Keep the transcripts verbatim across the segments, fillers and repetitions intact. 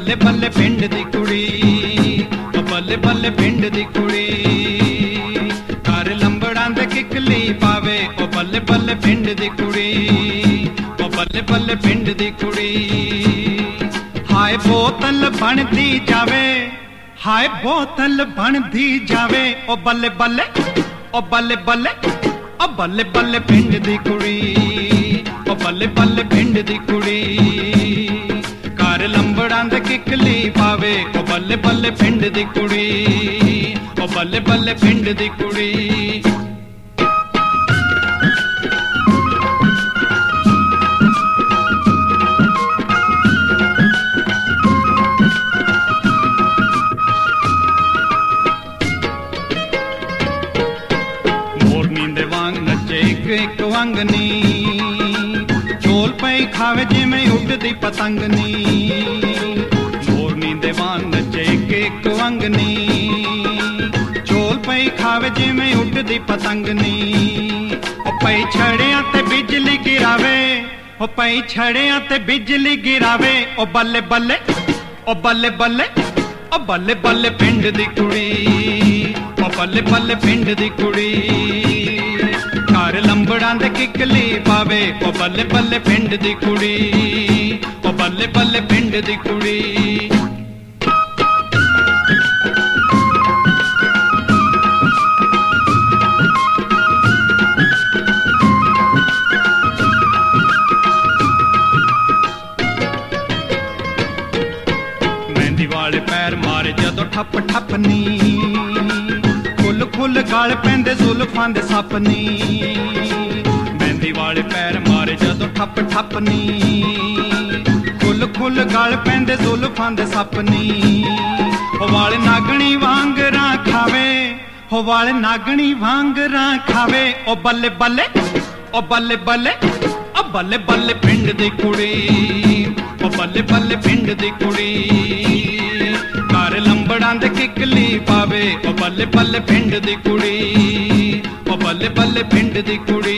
बल्ले बल्ले पिंड दी कुड़ी, ओ बल्ले बल्ले पिंड दी कुड़ी। घर लंबड़ां दे किकली पावे, ओ बल्ले बल्ले पिंड दी कुड़ी, ओ बल्ले बल्ले पिंड दी कुड़ी। हाय बोतल बनदी जावे, हाय बोतल बनदी जावे, ओ बल्ले बल्ले, ओ बल्ले बल्ले, ओ बल्ले बल्ले पिंड दी कुड़ी, ओ बल्ले बल्ले पिंड दी कुड़ी। घर लंबड़ां दे किकली पावे, ओ बल्ले बल्ले पिंड दी कुड़ी, ओ बल्ले बल्ले पिंड दी कुड़ी। एक वंगनी झोल पई खावे जिमें उड़दी पतंगनी। मोरनी दे वांग नचे एक एक वंगनी झोल पई खावे जिमें उड़दी पतंगनी। ओ पई छड़ियां ते बिजली गिरावे, ओ पई छड़ियां ते बिजली गिरावे, ओ बल्ले बल्ले, ओ बल्ले बल्ले, ओ बल्ले बल्ले पिंड दी कुड़ी, ओ बल्ले बल्ले पिंड दी कुड़ी। घर लंबड़ां दे किकली पावे, ओ बल्ले बल्ले पिंड दी कुड़ी, ओ बल्ले बल्ले पिंड दी कुड़ी। मेहंदी वाले पैर मारे जदों ठप ठप नी, फुल फुल गल पैंदे जुल्फां दे सप नी। मेहंदी वाले पैर मारे जदों ठप ठप नी, फुल फुल गल पैंदे जुल्फां दे सप नी। ओ वाल नागणी वांगरां खावे, ओ वाल नागणी वांगरां खावे, ओ बल्ले बल्ले, ओ बल्ले बल्ले, ओ बल्ले बल्ले पिंड दी कुड़ी, ओ बल्ले बल्ले पिंड दी कुड़ी। घर लंबड़ां दे किकली पावे, ओ बल्ले बल्ले पिंड दी कुड़ी, ओ बल्ले बल्ले पिंड दी कुड़ी।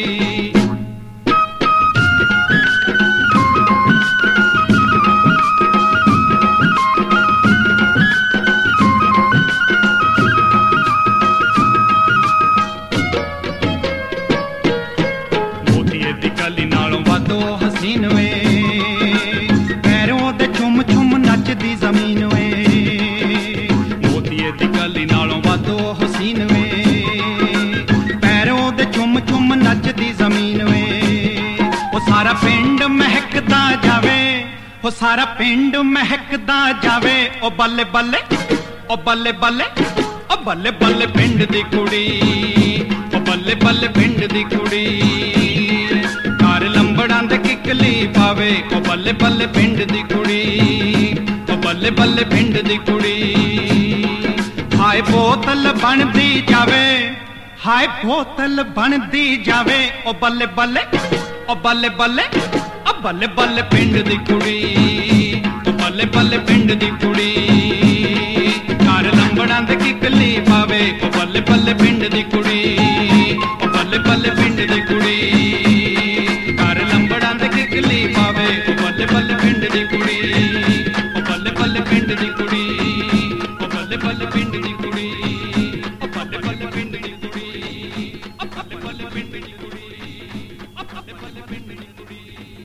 मोतीए दी गली नालों वाधो हसीन वे, पैरों दे चुम चुम नचदी जमीन वे। मोतीए दी गली नालों वाधो हसीन वे, पैरों दे चुम चुम नचदी जमीन वे। ओ सारा पिंड महकदा जावे, ओ सारा पिंड महकदा जावे, ओ बल्ले बल्ले, ओ बल्ले बल्ले, ओ बल्ले बल्ले पिंड दी कुड़ी, ओ बल्ले बल्ले पिंड दी कुड़ी। घर लंबड़ां दे किकली पावे, ओ बल्ले बल्ले पिंड दी कुड़ी, ओ बल्ले बल्ले पिंड दी कुड़ी। हाय बोतल बनदी जावे, हाय बोतल बनदी जावे, ओ बल्ले बल्ले, ओ बल्ले बल्ले, ओ बल्ले बल्ले पिंड दी कुड़ी, ओ बल्ले बल्ले पिंड दी कुड़ी। घर लंबड़ां दे किकली पावे, ओ बल्ले बल्ले पिंड दी कुड़ी, ओ बल्ले बल्ले पिंड दी कुड़ी। घर लंबड़ां दे किकली पावे, ओ बल्ले बल्ले पिंड दी कुड़ी, ओ बल्ले बल्ले पिंड दी कुड़ी, ओ बल्ले बल्ले पिंड दी कुड़ी, ओ बल्ले बल्ले पिंड दी।